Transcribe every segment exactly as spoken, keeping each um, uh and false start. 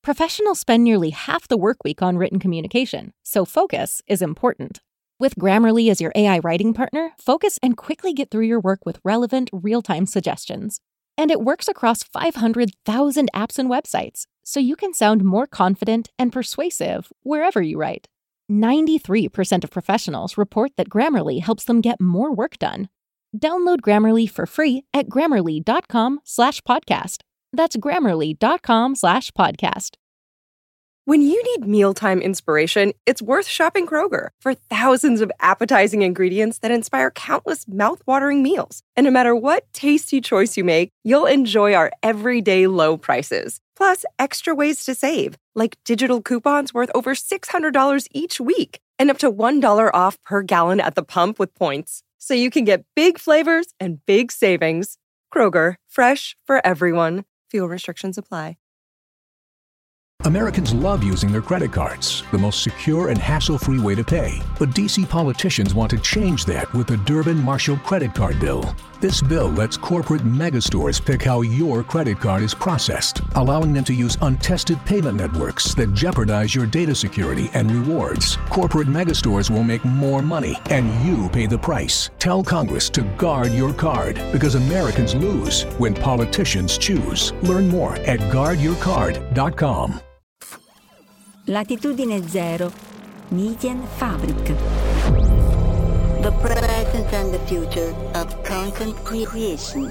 Professionals spend nearly half the work week on written communication, so focus is important. With Grammarly as your A I writing partner, focus and quickly get through your work with relevant, real-time suggestions. And it works across five hundred thousand apps and websites, so you can sound more confident and persuasive wherever you write. ninety-three percent of professionals report that Grammarly helps them get more work done. Download Grammarly for free at grammarly.com slash podcast. That's grammarly.com slash podcast. When you need mealtime inspiration, it's worth shopping Kroger for thousands of appetizing ingredients that inspire countless mouth-watering meals. And no matter what tasty choice you make, you'll enjoy our everyday low prices. Plus, extra ways to save, like digital coupons worth over six hundred dollars each week and up to one dollar off per gallon at the pump with points. So you can get big flavors and big savings. Kroger, fresh for everyone. Fuel restrictions apply. Americans love using their credit cards, the most secure and hassle-free way to pay. But D C politicians want to change that with the Durbin-Marshall credit card bill. This bill lets corporate megastores pick how your credit card is processed, allowing them to use untested payment networks that jeopardize your data security and rewards. Corporate megastores will make more money, and you pay the price. Tell Congress to guard your card, because Americans lose when politicians choose. Learn more at guard your card dot com. Latitudine Zero, Median Fabric. The present and the future of content creation.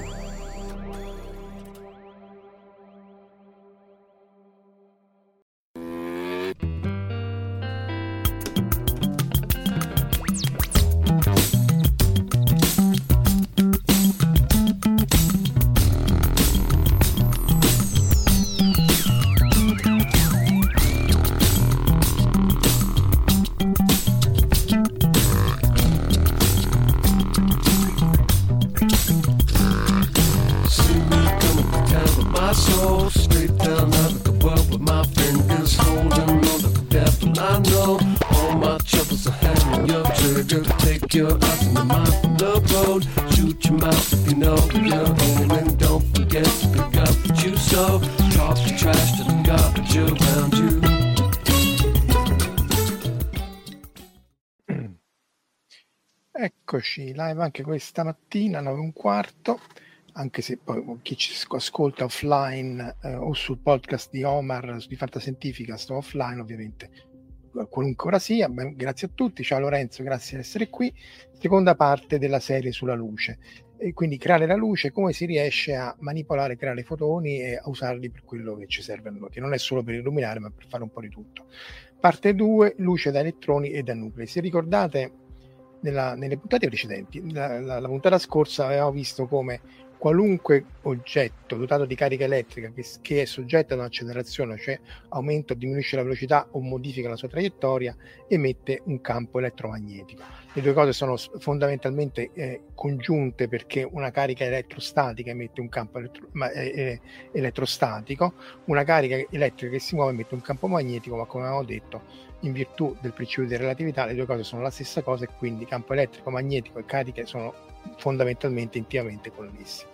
Eccoci live anche questa mattina, nove e un quarto, anche se poi chi ci ascolta offline eh, o sul podcast di Omar di Fantascientifica, sto offline ovviamente, qualunque ora sia. Beh, grazie a tutti, ciao Lorenzo, grazie di essere qui. Seconda parte della serie sulla luce, e quindi creare la luce, come si riesce a manipolare, creare fotoni e a usarli per quello che ci serve a noi, che non è solo per illuminare ma per fare un po' di tutto. Parte due, luce da elettroni e da nuclei. Se ricordate, Nella, nelle puntate precedenti, la, la, la puntata scorsa avevamo visto come qualunque oggetto dotato di carica elettrica che, che è soggetto ad un'accelerazione, cioè aumenta o diminuisce la velocità o modifica la sua traiettoria, emette un campo elettromagnetico. Le due cose sono fondamentalmente eh, congiunte, perché una carica elettrostatica emette un campo elettro, ma, eh, elettrostatico, una carica elettrica che si muove emette un campo magnetico, ma come avevamo detto, in virtù del principio di relatività, le due cose sono la stessa cosa e quindi campo elettrico, magnetico e cariche sono fondamentalmente intimamente connessi.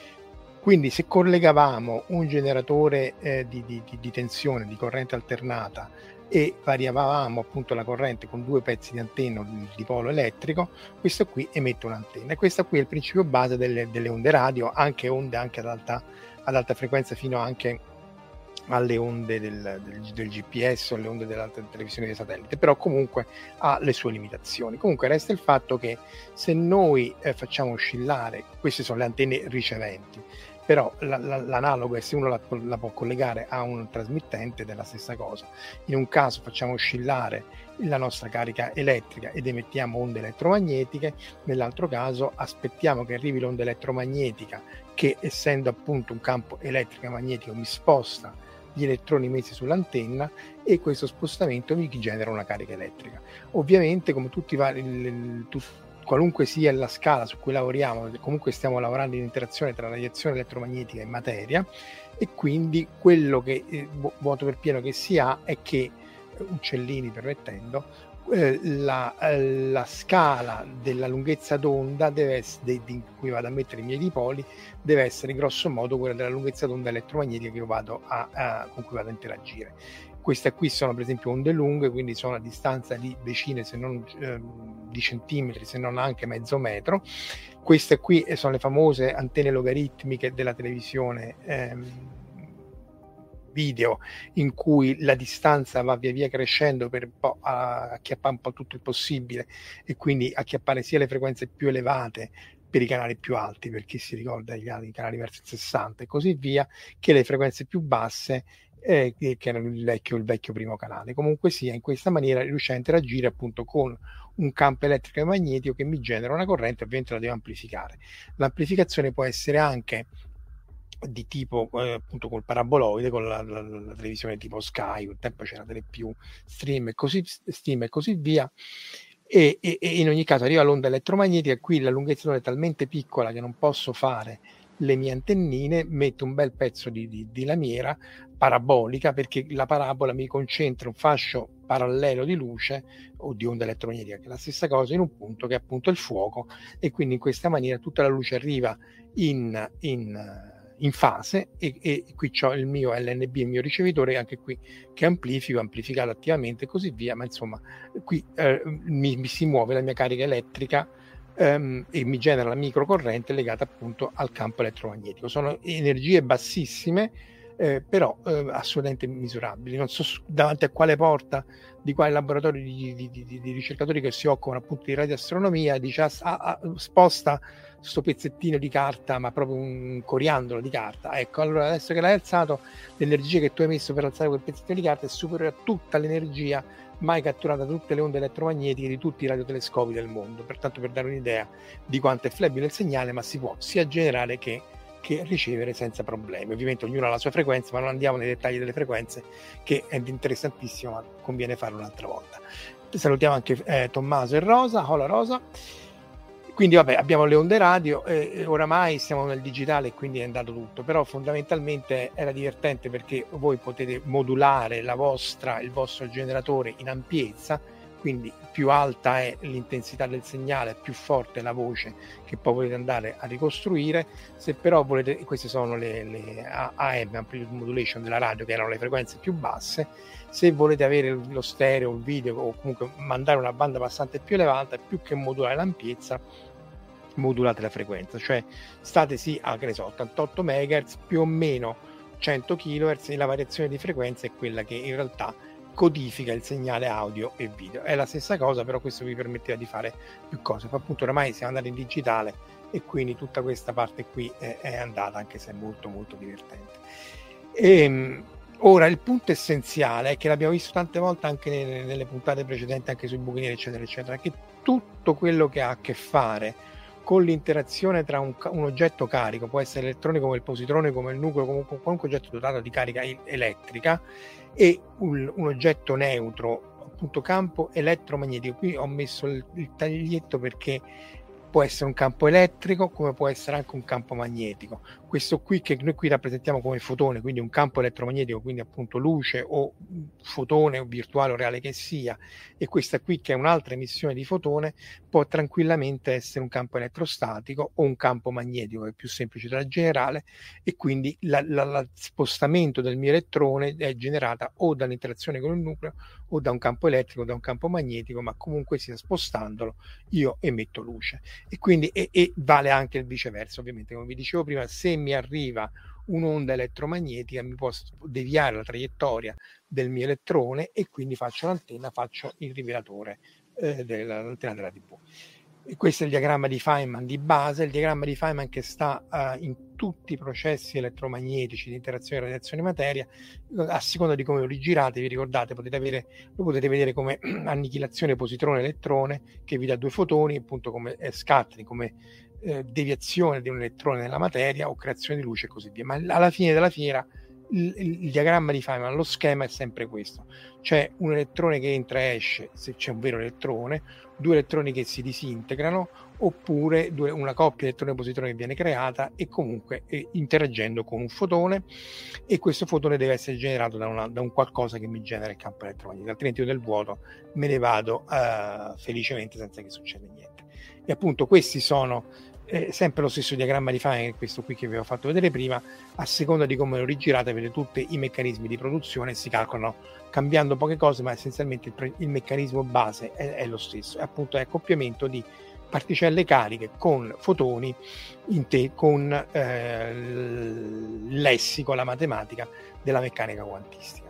Quindi se collegavamo un generatore eh, di, di, di tensione, di corrente alternata, e variavamo appunto la corrente con due pezzi di antenna di, di polo elettrico, questo qui emette un'antenna, e questo qui è il principio base delle, delle onde radio, anche onde anche ad alta, ad alta frequenza, fino anche alle onde del, del, del G P S o alle onde dell'alta televisione di satellite, però comunque ha le sue limitazioni. Comunque resta il fatto che se noi eh, facciamo oscillare, queste sono le antenne riceventi, però la, la, l'analogo è se uno la, la può collegare a un trasmittente della stessa cosa. In un caso facciamo oscillare la nostra carica elettrica ed emettiamo onde elettromagnetiche, nell'altro caso aspettiamo che arrivi l'onda elettromagnetica che, essendo appunto un campo elettrico e magnetico, mi sposta gli elettroni messi sull'antenna, e questo spostamento mi genera una carica elettrica. Ovviamente, come tutti i vari, il, il, tu, qualunque sia la scala su cui lavoriamo, comunque stiamo lavorando in interazione tra radiazione elettromagnetica e materia, e quindi quello che eh, vuoto per pieno che si ha è che, uccellini permettendo, eh, la, eh, la scala della lunghezza d'onda deve essere, de, di cui vado a mettere i miei dipoli, deve essere grosso modo quella della lunghezza d'onda elettromagnetica che io vado a, a, con cui vado a interagire. Queste qui sono per esempio onde lunghe, quindi sono a distanza di decine se non eh, di centimetri, se non anche mezzo metro. Queste qui sono le famose antenne logaritmiche della televisione ehm, video, in cui la distanza va via via crescendo per un po' acchiappare un po' tutto il possibile e quindi acchiappare sia le frequenze più elevate per i canali più alti, per chi si ricorda i canali verso il sessanta e così via, che le frequenze più basse eh, che erano il vecchio, il vecchio primo canale. Comunque sia, in questa maniera riuscire a interagire appunto con un campo elettrico e magnetico che mi genera una corrente, ovviamente la devo amplificare. L'amplificazione può essere anche di tipo eh, appunto col paraboloide, con la, la, la televisione tipo Sky, un tempo c'era delle più stream e così, stream e così via. E, e, e in ogni caso arriva l'onda elettromagnetica, qui la lunghezza d'onda è talmente piccola che non posso fare le mie antennine, metto un bel pezzo di, di, di lamiera parabolica, perché la parabola mi concentra un fascio parallelo di luce o di onda elettromagnetica, che è la stessa cosa, in un punto che è appunto il fuoco, e quindi in questa maniera tutta la luce arriva in, in, in fase e, e qui ho il mio L N B, il mio ricevitore, anche qui che amplifico, amplificato attivamente e così via, ma insomma qui eh, mi, mi si muove la mia carica elettrica Um, e mi genera la microcorrente legata appunto al campo elettromagnetico. Sono energie bassissime, eh, però eh, assolutamente misurabili. Non so davanti a quale porta di quale laboratorio di, di, di, di ricercatori che si occupano appunto di radioastronomia dice ah, ah, sposta sto pezzettino di carta, ma proprio un coriandolo di carta. Ecco, allora adesso che l'hai alzato, l'energia che tu hai messo per alzare quel pezzettino di carta è superiore a tutta l'energia mai catturata da tutte le onde elettromagnetiche di tutti i radiotelescopi del mondo. Pertanto, per dare un'idea di quanto è flebile il segnale, ma si può sia generare che, che ricevere senza problemi. Ovviamente ognuno ha la sua frequenza, ma non andiamo nei dettagli delle frequenze, che è interessantissimo, ma conviene farlo un'altra volta. Salutiamo anche eh, Tommaso e Rosa. Hola Rosa. Quindi vabbè, abbiamo le onde radio e, e oramai siamo nel digitale e quindi è andato tutto, però fondamentalmente era divertente perché voi potete modulare la vostra, il vostro generatore in ampiezza, quindi più alta è l'intensità del segnale, più forte è la voce che poi volete andare a ricostruire. Se però volete, queste sono le, le A M, Amplitude Modulation della radio, che erano le frequenze più basse, se volete avere lo stereo, il video o comunque mandare una banda passante più elevata, più che modulare l'ampiezza, modulate la frequenza, cioè state sì a che ne so, ottantotto megahertz più o meno cento chilohertz, e la variazione di frequenza è quella che in realtà codifica il segnale audio e video. È la stessa cosa, però questo vi permetteva di fare più cose. Poi appunto oramai siamo andati in digitale e quindi tutta questa parte qui è, è andata, anche se è molto molto divertente. E, ora il punto essenziale è che l'abbiamo visto tante volte anche nelle, nelle puntate precedenti, anche sui buchinieri eccetera eccetera, che tutto quello che ha a che fare con l'interazione tra un, un oggetto carico, può essere elettronico come il positrone, come il nucleo, comunque qualunque oggetto dotato di carica elettrica, e un, un oggetto neutro, appunto campo elettromagnetico. Qui ho messo il, il taglietto perché può essere un campo elettrico come può essere anche un campo magnetico. Questo qui che noi qui rappresentiamo come fotone, quindi un campo elettromagnetico, quindi appunto luce o fotone o virtuale o reale che sia, e questa qui che è un'altra emissione di fotone, può tranquillamente essere un campo elettrostatico o un campo magnetico, che è più semplice da generare, e quindi la, la, la spostamento del mio elettrone è generata o dall'interazione con il nucleo o da un campo elettrico o da un campo magnetico, ma comunque sia spostandolo io emetto luce. E quindi e, e vale anche il viceversa, ovviamente, come vi dicevo prima, se mi arriva un'onda elettromagnetica mi può deviare la traiettoria del mio elettrone e quindi faccio l'antenna, faccio il rivelatore eh, dell'antenna della tivù. E questo è il diagramma di Feynman di base, il diagramma di Feynman che sta uh, in tutti i processi elettromagnetici di interazione radiazione-materia, a seconda di come lo rigirate. Vi ricordate, potete avere, lo potete vedere come annichilazione positrone-elettrone, che vi dà due fotoni, appunto come eh, scattering, come eh, deviazione di un elettrone nella materia o creazione di luce e così via. Ma alla fine della fiera il, il, il diagramma di Feynman, lo schema è sempre questo: c'è un elettrone che entra e esce se c'è un vero elettrone, due elettroni che si disintegrano, oppure due, una coppia elettrone-positrone che viene creata e comunque eh, interagendo con un fotone, e questo fotone deve essere generato da, una, da un qualcosa che mi genera il campo elettromagnetico, altrimenti io nel vuoto me ne vado uh, felicemente senza che succeda niente. E appunto questi sono eh, sempre lo stesso diagramma di Feynman, questo qui che vi ho fatto vedere prima. A seconda di come lo rigirate avete tutti i meccanismi di produzione, si calcolano cambiando poche cose, ma essenzialmente il, il meccanismo base è, è lo stesso, e appunto è accoppiamento di particelle cariche con fotoni in te, con eh, il lessico, la matematica della meccanica quantistica.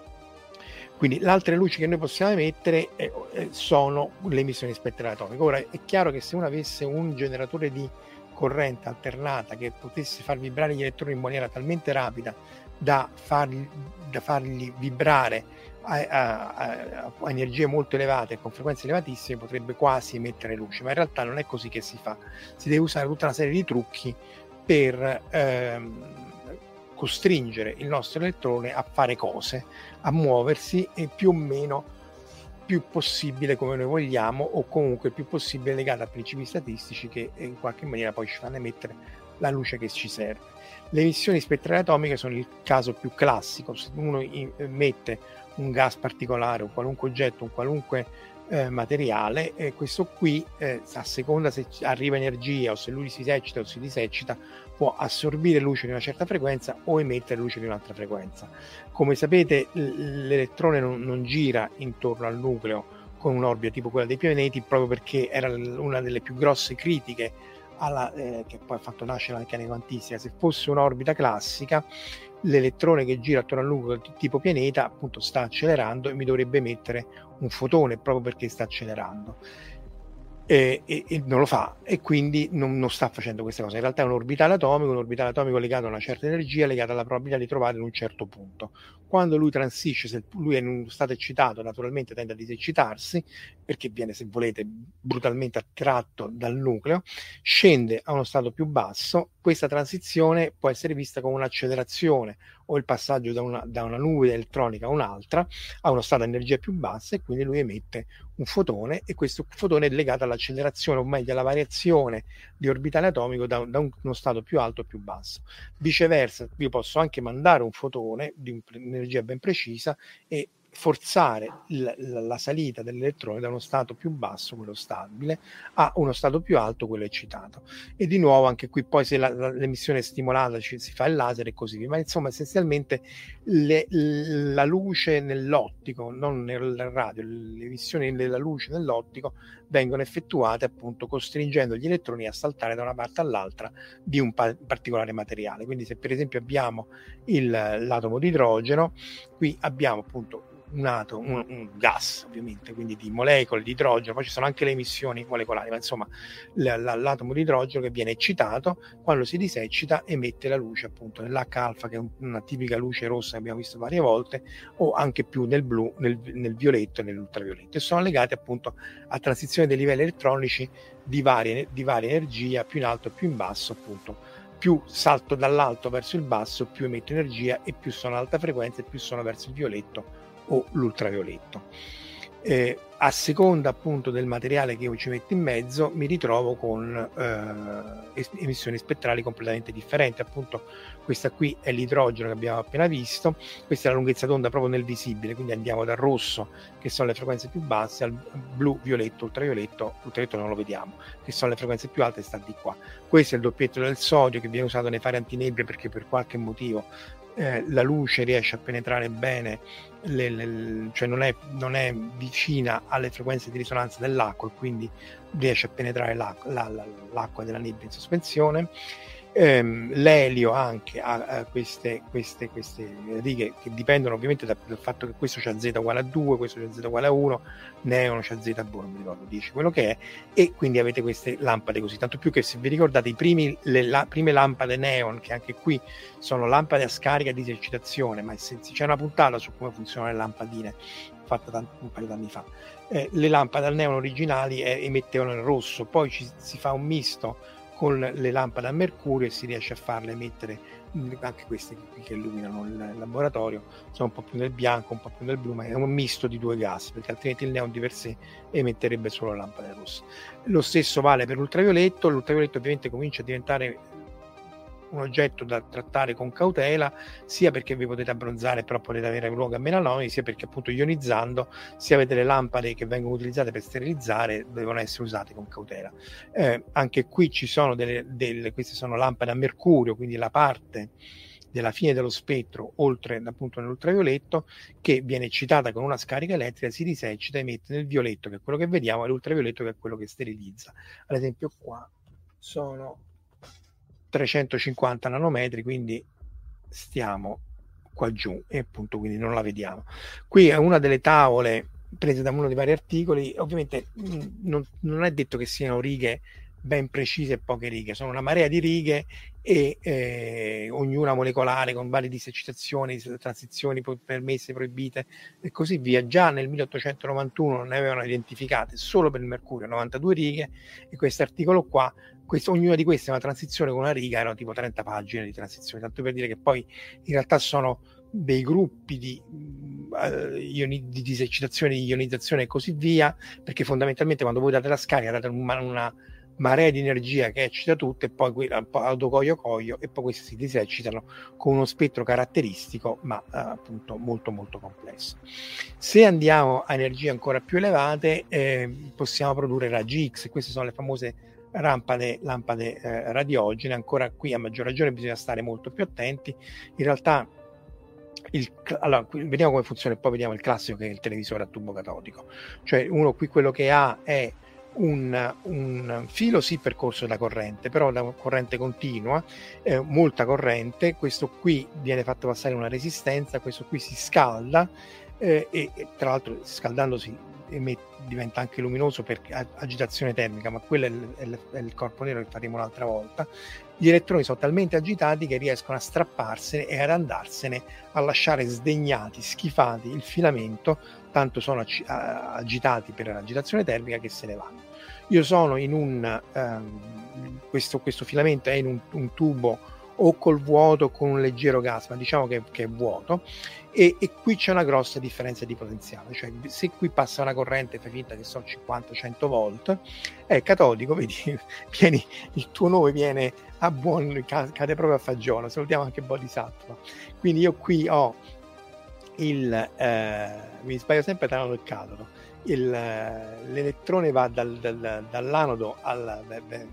Quindi le altre luci che noi possiamo emettere eh, sono le emissioni spettrali atomiche. Ora è chiaro che se uno avesse un generatore di corrente alternata che potesse far vibrare gli elettroni in maniera talmente rapida da fargli, da fargli vibrare a, a, a, a energie molto elevate e con frequenze elevatissime, potrebbe quasi emettere luce, ma in realtà non è così che si fa. Si deve usare tutta una serie di trucchi per ehm, costringere il nostro elettrone a fare cose, a muoversi, e più o meno più possibile come noi vogliamo, o comunque più possibile legato a principi statistici che in qualche maniera poi ci fanno emettere la luce che ci serve. Le emissioni spettrali atomiche sono il caso più classico. Se uno emette un gas particolare, un qualunque oggetto, un qualunque eh, materiale, eh, questo qui eh, a seconda se arriva energia o se lui si eccita o si diseccita, può assorbire luce di una certa frequenza o emettere luce di un'altra frequenza. Come sapete, l'elettrone non, non gira intorno al nucleo con un'orbita tipo quella dei pianeti, proprio perché era una delle più grosse critiche alla, eh, che poi ha fatto nascere la meccanica quantistica. Se fosse un'orbita classica, l'elettrone che gira attorno al nucleo tipo pianeta appunto sta accelerando e mi dovrebbe emettere un fotone proprio perché sta accelerando. E, e, e non lo fa, e quindi non, non sta facendo questa cosa. In realtà è un orbitale atomico, un orbitale atomico legato a una certa energia, legata alla probabilità di trovare in un certo punto. Quando lui transisce, se lui è in uno stato eccitato, naturalmente tende a diseccitarsi, perché viene, se volete, brutalmente attratto dal nucleo, scende a uno stato più basso. Questa transizione può essere vista come un'accelerazione o il passaggio da una, da una nube elettronica a un'altra, a uno stato di energia più bassa, e quindi lui emette un fotone, e questo fotone è legato all'accelerazione, o meglio alla variazione di orbitale atomico da, da uno stato più alto o più basso. Viceversa, io posso anche mandare un fotone di un'energia ben precisa e forzare la, la, la salita dell'elettrone da uno stato più basso, quello stabile, a uno stato più alto, quello eccitato. E di nuovo anche qui poi se la, la, l'emissione è stimolata ci, si fa il laser e così via. Ma insomma essenzialmente le, la luce nell'ottico, non nel radio, le emissioni della luce nell'ottico vengono effettuate appunto costringendo gli elettroni a saltare da una parte all'altra di un pa- particolare materiale. Quindi se per esempio abbiamo il, l'atomo di idrogeno, qui abbiamo appunto un atomo, un, un gas ovviamente, quindi di molecole di idrogeno, poi ci sono anche le emissioni molecolari, ma insomma l- l- l'atomo di idrogeno che viene eccitato, quando si diseccita emette la luce appunto nell'H alfa, che è un, una tipica luce rossa che abbiamo visto varie volte, o anche più nel blu, nel, nel violetto e nell'ultravioletto, e sono legate appunto a transizione dei livelli elettronici di varie, di varia energia, più in alto e più in basso appunto. Più salto dall'alto verso il basso, più emetto energia, e più sono ad alta frequenza e più sono verso il violetto o l'ultravioletto. Eh, a seconda appunto del materiale che io ci metto in mezzo, mi ritrovo con eh, emissioni spettrali completamente differenti. Appunto questa qui è l'idrogeno che abbiamo appena visto, questa è la lunghezza d'onda proprio nel visibile, quindi andiamo dal rosso, che sono le frequenze più basse, al blu, violetto, ultravioletto. Ultravioletto non lo vediamo, che sono le frequenze più alte, sta di qua. Questo è il doppietto del sodio, che viene usato nei fari antinebbia perché per qualche motivo eh, la luce riesce a penetrare bene, le, le, cioè non è, non è vicina alle frequenze di risonanza dell'acqua, e quindi riesce a penetrare l'acqua, la, la, l'acqua della nebbia in sospensione. Ehm, l'elio anche ha, ha queste, queste, queste righe che dipendono ovviamente da, dal fatto che questo c'ha Z uguale a due, questo c'ha Z uguale a uno, neon c'ha Z boh, non mi ricordo, dieci quello che è, e quindi avete queste lampade così, tanto più che se vi ricordate i primi, le la, prime lampade neon, che anche qui sono lampade a scarica di esercitazione, ma se, c'è una puntata su come funzionano le lampadine fatta tanti, un paio d'anni fa. Eh, le lampade al neon originali eh, emettevano il rosso, poi ci, si fa un misto con le lampade a mercurio, e si riesce a farle emettere, anche queste qui che illuminano il laboratorio sono un po' più nel bianco, un po' più nel blu, ma è un misto di due gas, perché altrimenti il neon di per sé emetterebbe solo lampade rosse. Lo stesso vale per l'ultravioletto. L'ultravioletto ovviamente comincia a diventare un oggetto da trattare con cautela, sia perché vi potete abbronzare però potete avere luoghi a melanoma, sia perché appunto ionizzando, se avete le lampade che vengono utilizzate per sterilizzare, devono essere usate con cautela. Eh, anche qui ci sono delle, delle, queste sono lampade a mercurio, quindi la parte della fine dello spettro, oltre appunto nell'ultravioletto, che viene eccitata con una scarica elettrica, si diseccita e emette nel violetto, che è quello che vediamo, e l'ultravioletto, che è quello che sterilizza. Ad esempio qua sono trecentocinquanta nanometri, quindi stiamo qua giù, e appunto quindi non la vediamo. Qui è una delle tavole prese da uno dei vari articoli. Ovviamente non, non è detto che siano righe ben precise e poche righe, sono una marea di righe, e eh, ognuna molecolare con varie diseccitazioni, transizioni permesse, proibite e così via. Già nel milleottocentonovantuno ne avevano identificate solo per il mercurio novantadue righe, e questo articolo qua, questo, ognuna di queste è una transizione con una riga, erano tipo trenta pagine di transizione, tanto per dire che poi in realtà sono dei gruppi di, uh, ioni, di diseccitazione, di ionizzazione e così via, perché fondamentalmente quando voi date la scarica date una, una marea di energia che eccita tutto, e poi qui autocoio coio, e poi questi si diseccitano con uno spettro caratteristico, ma uh, appunto molto molto complesso. Se andiamo a energie ancora più elevate, eh, possiamo produrre raggi X. Queste sono le famose lampade, lampade eh, radiogene. Ancora qui a maggior ragione bisogna stare molto più attenti. In realtà il, allora, vediamo come funziona, e poi vediamo il classico, che è il televisore a tubo catodico. Cioè uno qui quello che ha è Un, un filo sì percorso da corrente, però da corrente continua, eh, molta corrente. Questo qui viene fatto passare una resistenza, questo qui si scalda, eh, e, e tra l'altro scaldandosi emette, diventa anche luminoso per agitazione termica, ma quello è il, è, il, è il corpo nero, che faremo un'altra volta. Gli elettroni sono talmente agitati che riescono a strapparsene e ad andarsene, a lasciare sdegnati, schifati il filamento, tanto sono ag- agitati per l'agitazione termica che se ne vanno. Io sono in un um, questo, questo filamento è in un, un tubo o col vuoto o con un leggero gas, ma diciamo che, che è vuoto, e, e qui c'è una grossa differenza di potenziale. Cioè se qui passa una corrente, fai finta che sono cinquanta cento volt, è catodico, vedi, vieni, il tuo nome viene a buon, cade proprio a fagiolo. Salutiamo anche Bodhisattva. Quindi io qui ho il eh, mi sbaglio sempre tra l'anodo e il catodo. Il, l'elettrone va dal, dal, dall'anodo al,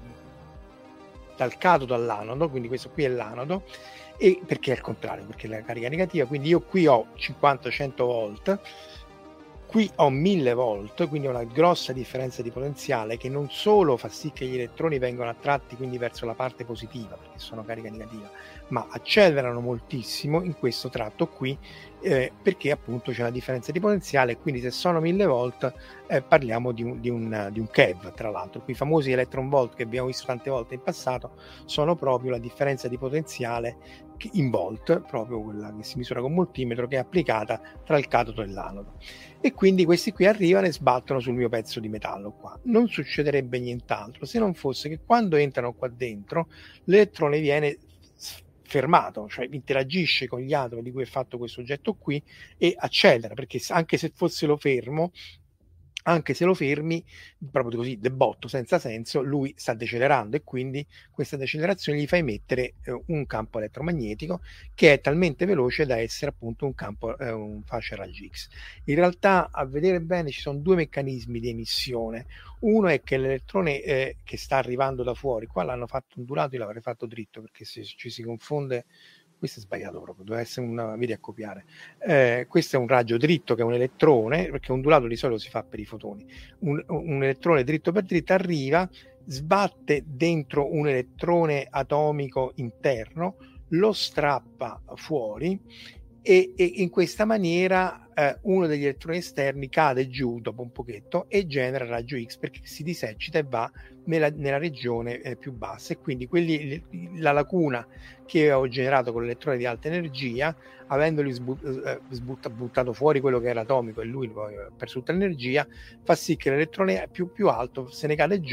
dal catodo all'anodo, quindi questo qui è l'anodo, e perché è il contrario, perché è la carica negativa. Quindi io qui ho cinquanta cento volt, qui ho mille volt, quindi ho una grossa differenza di potenziale, che non solo fa sì che gli elettroni vengano attratti quindi verso la parte positiva, perché sono carica negativa, ma accelerano moltissimo in questo tratto qui, eh, perché appunto c'è una differenza di potenziale. Quindi se sono mille volt, eh, parliamo di un, di, un, di un keV. Tra l'altro quei famosi electron volt che abbiamo visto tante volte in passato sono proprio la differenza di potenziale in volt, proprio quella che si misura con multimetro, che è applicata tra il catodo e l'anodo. E quindi questi qui arrivano e sbattono sul mio pezzo di metallo qua. Non succederebbe nient'altro se non fosse che quando entrano qua dentro l'elettrone viene fermato, cioè interagisce con gli atomi di cui è fatto questo oggetto qui e accelera, perché anche se fosse lo fermo anche se lo fermi proprio così de botto, senza senso, lui sta decelerando, e quindi questa decelerazione gli fa emettere eh, un campo elettromagnetico che è talmente veloce da essere appunto un campo, eh, un fascia raggi X. In realtà, a vedere bene, ci sono due meccanismi di emissione. Uno è che l'elettrone eh, che sta arrivando da fuori, qua l'hanno fatto ondulato, io l'avrei fatto dritto perché se ci si confonde. Questo è sbagliato proprio, deve essere una, vedi a copiare. Eh, questo è un raggio dritto che è un elettrone, perché ondulato di solito si fa per i fotoni. Un, un elettrone dritto per dritto arriva, sbatte dentro un elettrone atomico interno, lo strappa fuori, e, e in questa maniera eh, uno degli elettroni esterni cade giù dopo un pochetto e genera raggio X, perché si diseccita e va nella, nella regione eh, più bassa, e quindi quelli, la lacuna che ho generato con l'elettrone di alta energia, avendoli sbu- eh, sbutta, buttato fuori quello che era atomico e lui poi ha perso tutta l'energia, fa sì che l'elettrone più, più alto se ne cade giù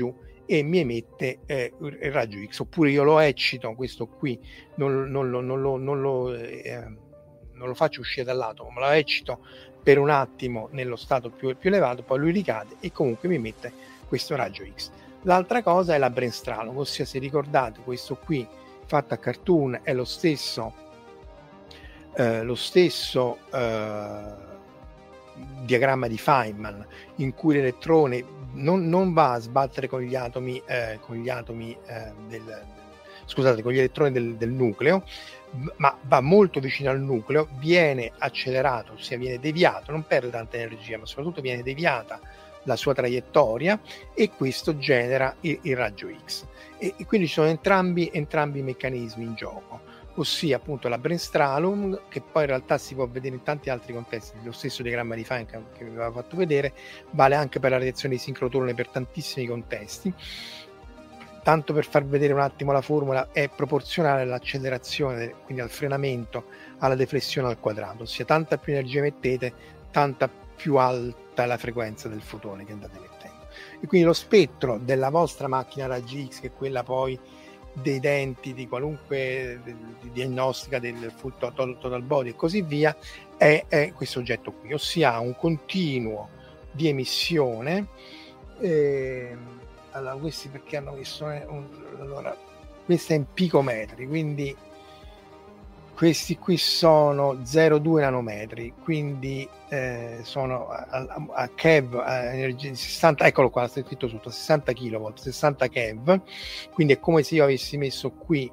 e mi emette eh, il raggio X. Oppure io lo eccito, questo qui non, non, lo, non, lo, non, lo, eh, non lo faccio uscire dall'atomo, ma lo eccito per un attimo nello stato più, più elevato, poi lui ricade e comunque mi emette questo raggio X. L'altra cosa è la Bremsstrahlung, ossia, se ricordate, questo qui fatto a cartoon è lo stesso eh, lo stesso eh, diagramma di Feynman, in cui l'elettrone non, non va a sbattere con gli atomi eh, con gli atomi eh, del, scusate con gli elettroni del, del nucleo, ma va molto vicino al nucleo, viene accelerato, ossia viene deviato, non perde tanta energia, ma soprattutto viene deviata la sua traiettoria, e questo genera il, il raggio X. E, e quindi ci sono entrambi, entrambi i meccanismi in gioco, ossia appunto la Bremsstrahlung, che poi in realtà si può vedere in tanti altri contesti. Lo stesso diagramma di Feynman che vi avevo fatto vedere vale anche per la reazione di sincrotrone per tantissimi contesti. Tanto per far vedere un attimo la formula, è proporzionale all'accelerazione, quindi al frenamento, alla deflessione al quadrato, ossia tanta più energia mettete, tanta più alta è la frequenza del fotone che andate mettendo. E quindi lo spettro della vostra macchina raggi X, che è quella poi dei denti, di qualunque di diagnostica del full total, total body e così via, è, è questo oggetto qui, ossia un continuo di emissione. Eh, allora, questi perché hanno messo un, allora, questo è in picometri, quindi questi qui sono zero virgola due nanometri, quindi eh, sono a, a, a keV, a energia di sessanta, eccolo qua, sta scritto sotto, sessanta kilovolt, sessanta keV, quindi è come se io avessi messo qui,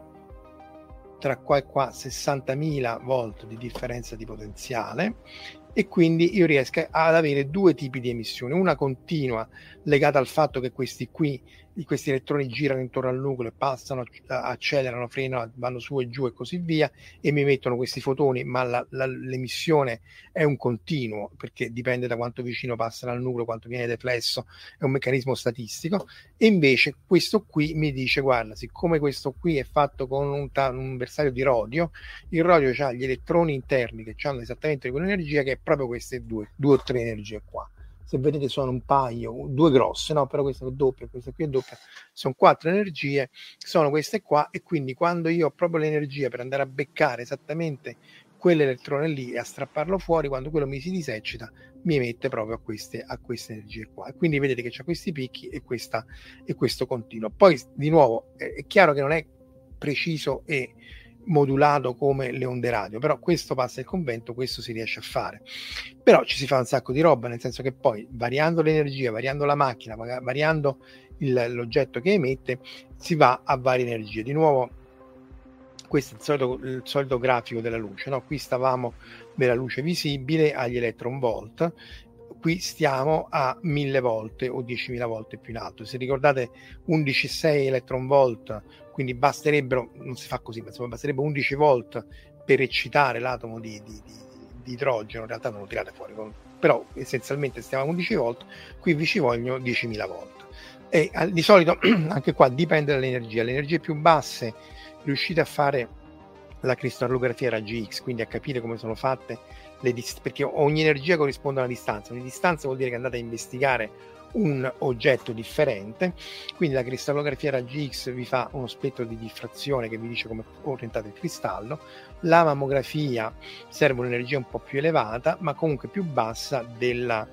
tra qua e qua, sessantamila volt di differenza di potenziale, e quindi io riesco ad avere due tipi di emissioni, una continua legata al fatto che questi qui, questi elettroni girano intorno al nucleo e passano, accelerano, frenano, vanno su e giù e così via, e mi emettono questi fotoni, ma la, la, l'emissione è un continuo, perché dipende da quanto vicino passano al nucleo, quanto viene deflesso, è un meccanismo statistico. E invece questo qui mi dice, guarda, siccome questo qui è fatto con un, un bersaglio di rodio, il rodio ha gli elettroni interni che hanno esattamente quell'energia, che è proprio queste due, due o tre energie qua. Se vedete sono un paio, due grosse, no? Però questa è doppia, questa qui è doppia, sono quattro energie, sono queste qua, e quindi quando io ho proprio l'energia per andare a beccare esattamente quell'elettrone lì e a strapparlo fuori, quando quello mi si diseccita, mi emette proprio a queste, a queste energie qua. E quindi vedete che c'ha questi picchi e, questa, e questo continuo. Poi di nuovo è, è chiaro che non è preciso e modulato come le onde radio, però questo passa il convento, questo si riesce a fare. Però ci si fa un sacco di roba, nel senso che poi variando l'energia, variando la macchina, variando il, l'oggetto che emette, si va a varie energie. Di nuovo questo è il solito, il solito grafico della luce, no? Qui stavamo della luce visibile agli electron volt, qui stiamo a mille volte o diecimila volte più in alto. Se ricordate undici virgola sei electron volt, quindi basterebbero, non si fa così, ma insomma basterebbe undici volt per eccitare l'atomo di, di, di, di idrogeno, in realtà non lo tirate fuori, però essenzialmente stiamo a undici volt, qui vi ci vogliono diecimila volt. E di solito anche qua dipende dall'energia, le energie più basse riuscite a fare la cristallografia raggi X, quindi a capire come sono fatte le dist- perché ogni energia corrisponde a una distanza, ogni distanza vuol dire che andate a investigare un oggetto differente, quindi la cristallografia raggi X vi fa uno spettro di diffrazione che vi dice come è orientato il cristallo, la mammografia serve un'energia un po' più elevata, ma comunque più bassa della,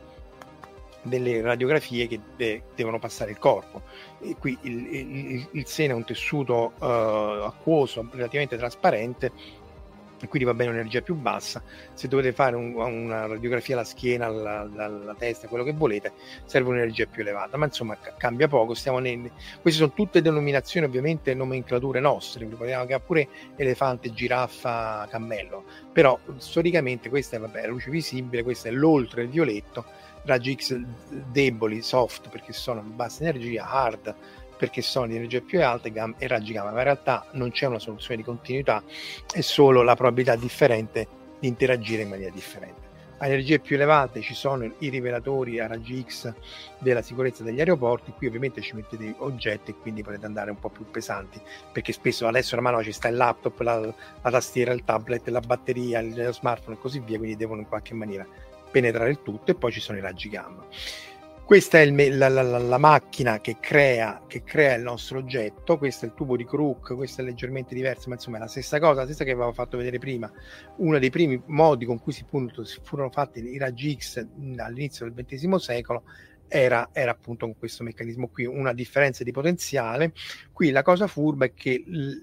delle radiografie che de- devono passare il corpo. E qui il, il, il seno è un tessuto uh, acquoso, relativamente trasparente, e quindi va bene un'energia più bassa. Se dovete fare un, una radiografia alla schiena, alla, alla, alla testa, quello che volete, serve un'energia più elevata, ma insomma c- cambia poco. Stiamo nei, queste sono tutte denominazioni, ovviamente nomenclature nostre, potevamo chiamare pure elefante, giraffa, cammello, però storicamente questa è vabbè, la luce visibile, questa è l'oltre il violetto, raggi X deboli, soft perché sono di bassa energia, hard perché sono di energia più alta, e raggi gamma, ma in realtà non c'è una soluzione di continuità, è solo la probabilità differente di interagire in maniera differente. A energie più elevate ci sono i rivelatori a raggi X della sicurezza degli aeroporti, qui ovviamente ci mettete oggetti e quindi potete andare un po' più pesanti, perché spesso adesso una mano ci sta il laptop, la, la tastiera, il tablet, la batteria, il, lo smartphone e così via, quindi devono in qualche maniera penetrare il tutto, e poi ci sono i raggi gamma. Questa è il me- la, la, la, la macchina che crea, che crea il nostro oggetto. Questo è il tubo di Crook, questo è leggermente diverso, ma insomma è la stessa cosa, la stessa che avevo fatto vedere prima. Uno dei primi modi con cui si, appunto, si furono fatti i raggi X all'inizio del ventesimo secolo era, era appunto con questo meccanismo qui, una differenza di potenziale. Qui la cosa furba è che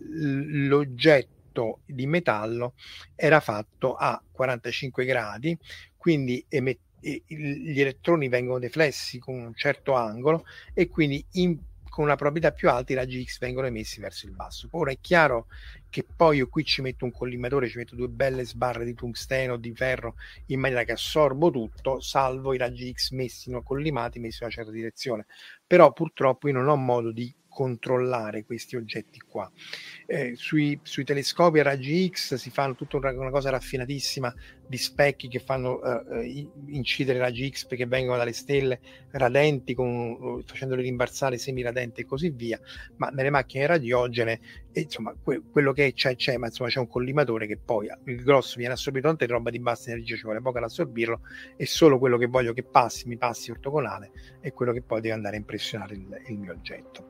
l- l'oggetto di metallo era fatto a quarantacinque gradi, quindi emette gli elettroni vengono deflessi con un certo angolo e quindi in, con una probabilità più alta i raggi X vengono emessi verso il basso. Ora è chiaro che poi io qui ci metto un collimatore, ci metto due belle sbarre di tungsteno o di ferro in maniera che assorbo tutto, salvo i raggi X messi, no, collimati, messi in una certa direzione, però purtroppo io non ho modo di controllare questi oggetti qua. Eh, sui, sui telescopi a raggi X si fanno tutta una, una cosa raffinatissima di specchi che fanno eh, incidere raggi X perché vengono dalle stelle radenti con, facendoli rimbalzare semiradenti e così via, ma nelle macchine radiogene eh, insomma que- quello che c'è c'è, ma insomma c'è un collimatore che poi il grosso viene assorbito, tante roba di bassa energia, ci vuole poco ad assorbirlo e solo quello che voglio che passi mi passi ortogonale è quello che poi deve andare a impressionare il, il mio oggetto.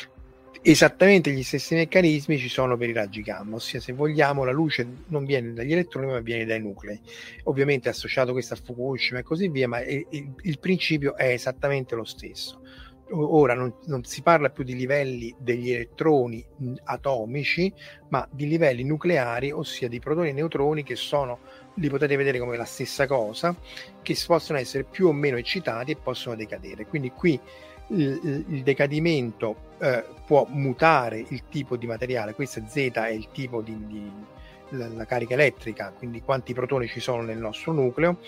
Esattamente gli stessi meccanismi ci sono per i raggi gamma, ossia se vogliamo la luce non viene dagli elettroni ma viene dai nuclei, ovviamente associato questo a Fukushima e così via, ma il, il, il principio è esattamente lo stesso. Ora non, non si parla più di livelli degli elettroni atomici ma di livelli nucleari, ossia di protoni e neutroni che sono, li potete vedere come la stessa cosa, che possono essere più o meno eccitati e possono decadere, quindi qui il, il decadimento eh, può mutare il tipo di materiale. Questo Z è il tipo di, di la, la carica elettrica, quindi quanti protoni ci sono nel nostro nucleo.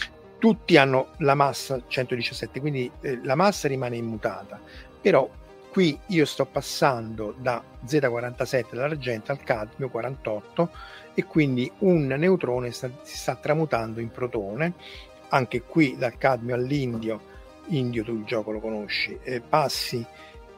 Tutti hanno la massa centodiciassette, quindi eh, la massa rimane immutata, però qui io sto passando da Z quarantasette dall'argento al cadmio quarantotto e quindi un neutrone sta, si sta tramutando in protone. Anche qui dal cadmio all'indio, indio tu il gioco lo conosci, eh, passi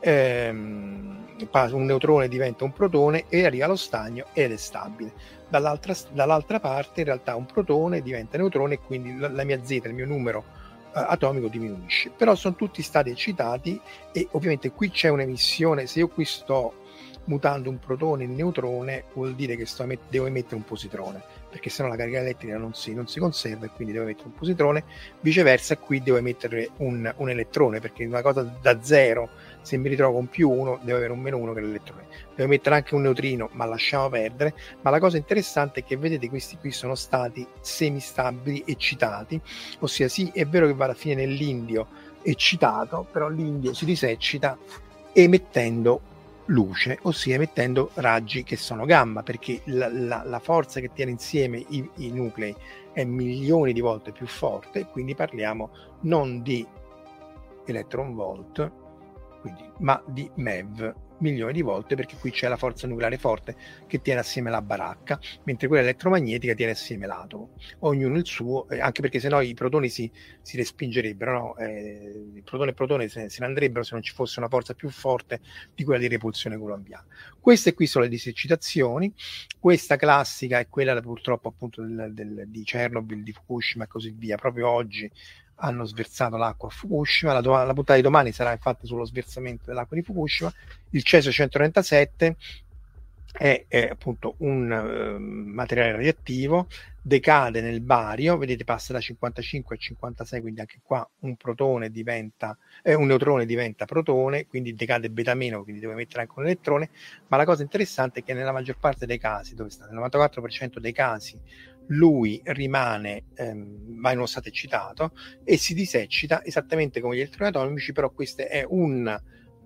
ehm, un neutrone diventa un protone e arriva allo stagno ed è stabile. Dall'altra, dall'altra parte in realtà un protone diventa neutrone e quindi la, la mia Z, il mio numero eh, atomico diminuisce, però sono tutti stati eccitati e ovviamente qui c'è un'emissione. Se io qui sto mutando un protone in neutrone vuol dire che sto emet- devo emettere un positrone, perché sennò la carica elettrica non si, non si conserva e quindi devo emettere un positrone. Viceversa qui devo emettere un, un elettrone, perché una cosa da zero, se mi ritrovo con più uno devo avere un meno uno che l'elettrone, devo mettere anche un neutrino, ma lasciamo perdere. Ma la cosa interessante è che vedete questi qui sono stati semistabili eccitati, ossia sì è vero che va alla fine nell'indio eccitato, però l'indio si diseccita emettendo luce, ossia emettendo raggi che sono gamma, perché la, la, la forza che tiene insieme i, i nuclei è milioni di volte più forte, quindi parliamo non di electron volt, quindi, ma di MeV, milioni di volte, perché qui c'è la forza nucleare forte che tiene assieme la baracca, mentre quella elettromagnetica tiene assieme l'atomo, ognuno il suo, eh, anche perché sennò i protoni si, si respingerebbero, no? Eh, il protone e protone se, se ne andrebbero se non ci fosse una forza più forte di quella di repulsione coulombiana. Queste qui sono le diseccitazioni. Questa classica è quella purtroppo appunto del, del, di Chernobyl, di Fukushima e così via. Proprio oggi hanno sversato l'acqua a Fukushima. La, do- la puntata di domani sarà infatti sullo sversamento dell'acqua di Fukushima. Il cesio centotrentasette è, è appunto un uh, materiale radioattivo, decade nel bario, vedete passa da cinquantacinque a cinquantasei, quindi anche qua un protone diventa eh, un neutrone diventa protone, quindi decade beta meno, quindi deve mettere anche un elettrone. Ma la cosa interessante è che nella maggior parte dei casi, dove sta nel novantaquattro per cento dei casi, lui rimane, ehm, va in uno stato eccitato e si diseccita esattamente come gli elettroni atomici, però questo è un,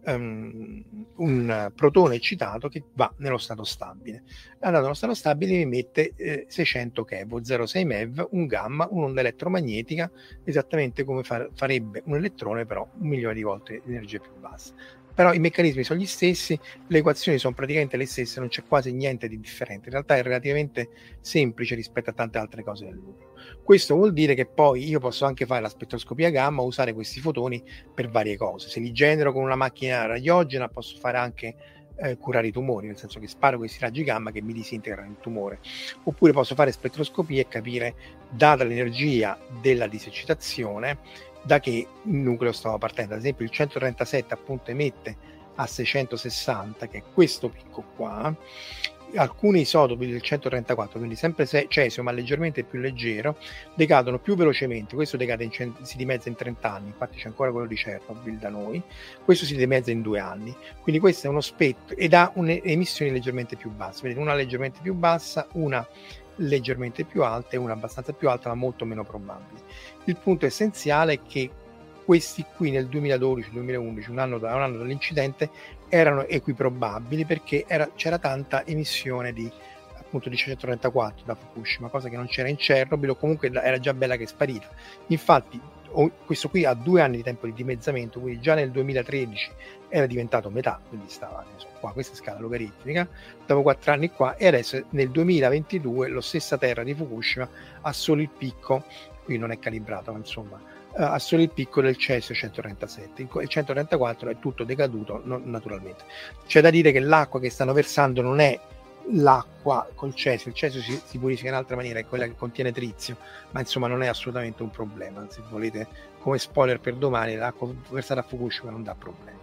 um, un protone eccitato che va nello stato stabile. Andando nello stato stabile mi emette eh, seicento keV, zero virgola sei MeV, un gamma, un'onda elettromagnetica, esattamente come far, farebbe un elettrone, però un milione di volte di energia più bassa. Però i meccanismi sono gli stessi, le equazioni sono praticamente le stesse, non c'è quasi niente di differente. In realtà è relativamente semplice rispetto a tante altre cose del nucleo. Questo vuol dire che poi io posso anche fare la spettroscopia gamma, usare questi fotoni per varie cose. Se li genero con una macchina radiogena posso fare anche eh, curare i tumori, nel senso che sparo questi raggi gamma che mi disintegrano il tumore. Oppure posso fare spettroscopie e capire, data l'energia della disecitazione, da che nucleo stava partendo. Ad esempio il centotrentasette appunto emette a seicentosessanta, che è questo picco qua. Alcuni isotopi del centotrentaquattro, quindi sempre cesio ma leggermente più leggero, decadono più velocemente. Questo decade in cent- si dimezza in trenta anni, infatti c'è ancora quello di Chernobyl da noi, questo si dimezza in due anni, quindi questo è uno spettro ed ha emissioni leggermente più basse. Vedete, una leggermente più bassa, una leggermente più alta e una abbastanza più alta ma molto meno probabile. Il punto essenziale è che questi qui nel duemiladodici duemilaundici, un anno, da, un anno dall'incidente, erano equiprobabili perché era, c'era tanta emissione di appunto di centotrentaquattro da Fukushima, cosa che non c'era in Chernobyl, o comunque era già bella che è sparita. Infatti questo qui ha due anni di tempo di dimezzamento, quindi già nel duemilatredici era diventato metà, quindi stava so, qua, questa è scala logaritmica, dopo quattro anni qua, e adesso nel duemilaventidue lo stessa Terra di Fukushima ha solo il picco, qui non è calibrato ma insomma ha solo il picco del cesio centotrentasette, il centotrentaquattro è tutto decaduto no, naturalmente. C'è da dire che l'acqua che stanno versando non è l'acqua col cesio, il cesio si, si purifica in altra maniera, è quella che contiene trizio, ma insomma non è assolutamente un problema. Se volete, come spoiler per domani, l'acqua versata a Fukushima non dà problemi.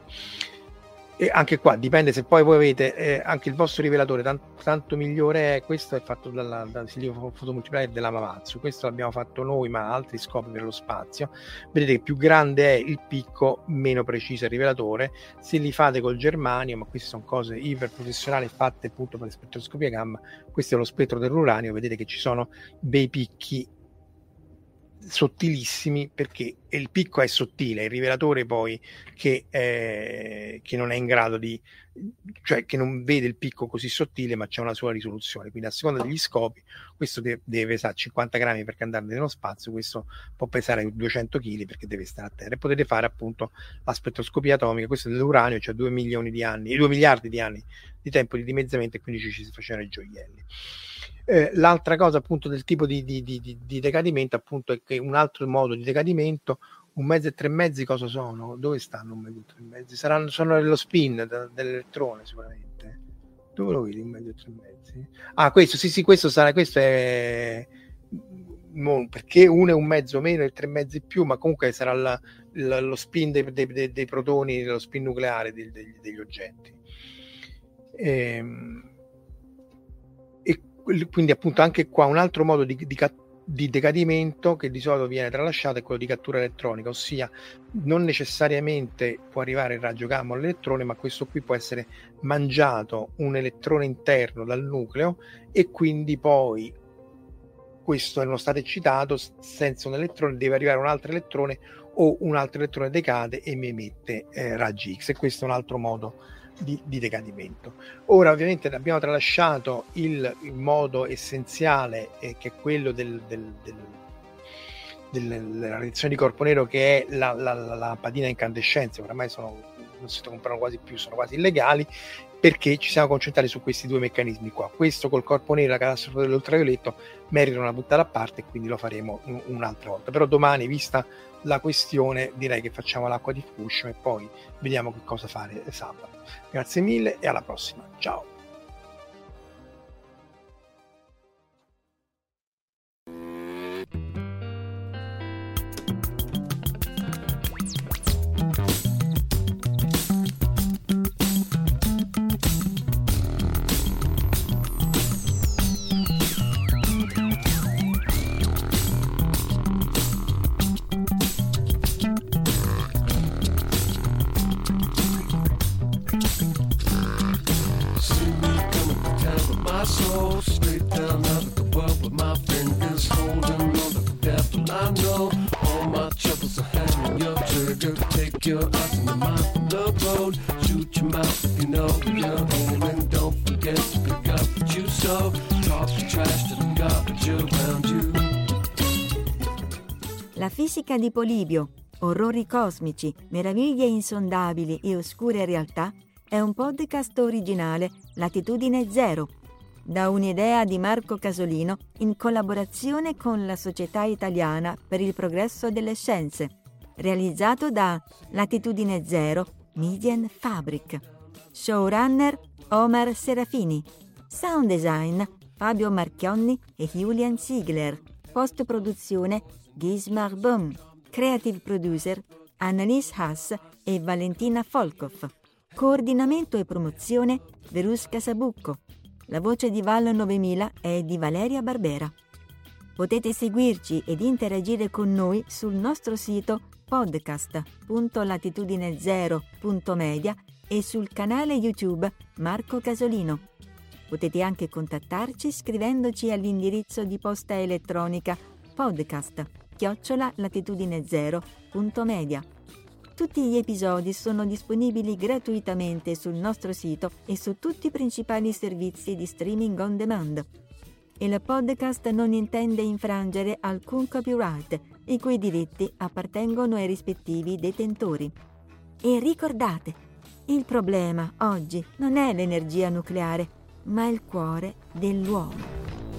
E anche qua dipende se poi voi avete eh, anche il vostro rivelatore tanto, tanto migliore è. Questo è fatto dalla, dal silio fotomultiplier della Mamatsu, questo l'abbiamo fatto noi ma altri scopi per lo spazio. Vedete che più grande è il picco meno preciso il rivelatore. Se li fate col germanio, ma queste sono cose iper professionali fatte appunto per le spettroscopie gamma, questo è lo spettro dell'uranio, vedete che ci sono bei picchi sottilissimi perché il picco è sottile, il rivelatore poi che, eh, che non è in grado di, cioè che non vede il picco così sottile ma c'è una sua risoluzione, quindi a seconda degli scopi questo deve, deve pesare cinquanta grammi perché andare nello spazio, questo può pesare duecento chili perché deve stare a terra, e potete fare appunto la spettroscopia atomica. Questo è dell'uranio, c'è due milioni di anni, due miliardi di anni di tempo di dimezzamento e quindi ci si facevano i gioielli. Eh, l'altra cosa appunto del tipo di, di, di, di decadimento appunto è che un altro modo di decadimento, un mezzo e tre mezzi cosa sono? Dove stanno un mezzo e tre mezzi? Saranno, sono nello spin da, dell'elettrone sicuramente. Dove lo vedi un mezzo e tre mezzi? Ah, questo sì sì, questo sarà, questo è non, perché uno è un mezzo meno e tre mezzi più, ma comunque sarà la, la, lo spin dei, dei, dei, dei protoni, lo spin nucleare dei, degli, degli oggetti. Ehm Quindi appunto anche qua un altro modo di, di, di decadimento che di solito viene tralasciato è quello di cattura elettronica, ossia non necessariamente può arrivare il raggio gamma all'elettrone, ma questo qui può essere mangiato un elettrone interno dal nucleo e quindi poi questo è uno stato eccitato, senza un elettrone deve arrivare un altro elettrone o un altro elettrone decade e mi emette eh, raggi X, e questo è un altro modo Di, di decadimento. Ora ovviamente abbiamo tralasciato il, il modo essenziale eh, che è quello del, del, del, della radiazione di corpo nero, che è la, la, la lampadina a incandescenza. Oramai sono, non si comprano quasi più, sono quasi illegali, perché ci siamo concentrati su questi due meccanismi qua. Questo col corpo nero, la catastrofe dell'ultravioletto, merita una buttata a parte e quindi lo faremo un, un'altra volta. Però domani, vista la questione, direi che facciamo l'acqua di Fukushima e poi vediamo che cosa fare sabato. Grazie mille e alla prossima, ciao. La fisica di Polibio, orrori cosmici, meraviglie insondabili e oscure realtà è un podcast originale Latitudine Zero, da un'idea di Marco Casolino in collaborazione con la Società Italiana per il Progresso delle Scienze, realizzato da Latitudine Zero Media Fabric. Showrunner Omar Serafini. Sound design Fabio Marchionni e Julian Ziegler. Post-produzione Gismar Böhm. Creative producer Annalise Haas e Valentina Folkov. Coordinamento e promozione Verusca Sabucco. La voce di Val novemila è di Valeria Barbera. Potete seguirci ed interagire con noi sul nostro sito podcast punto latitudine zero punto media e sul canale YouTube Marco Casolino. Potete anche contattarci scrivendoci all'indirizzo di posta elettronica podcast chiocciola latitudine zero punto media. Tutti gli episodi sono disponibili gratuitamente sul nostro sito e su tutti i principali servizi di streaming on demand. Il podcast non intende infrangere alcun copyright, i cui diritti appartengono ai rispettivi detentori. E ricordate, il problema oggi non è l'energia nucleare, ma il cuore dell'uomo.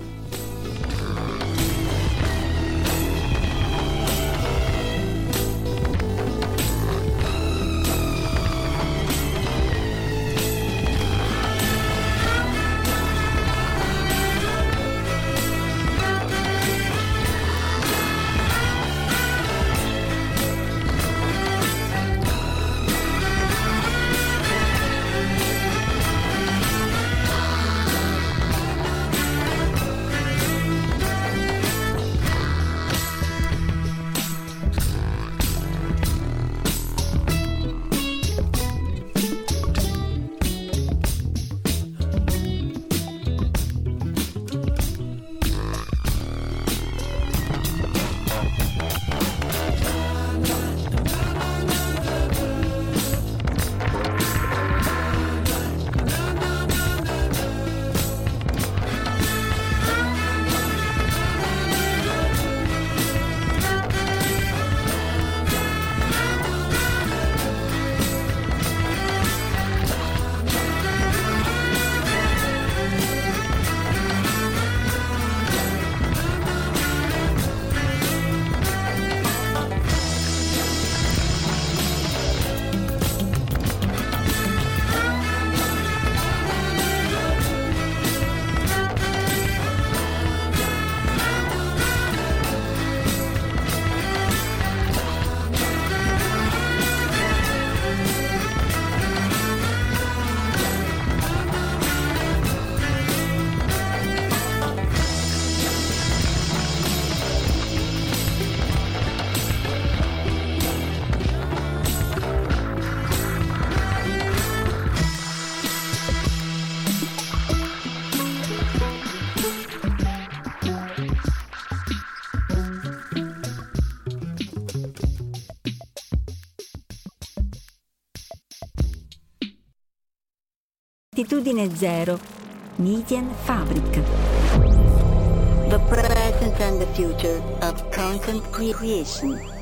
Latitudine Zero, Medienfabrik. The present and the future of content creation.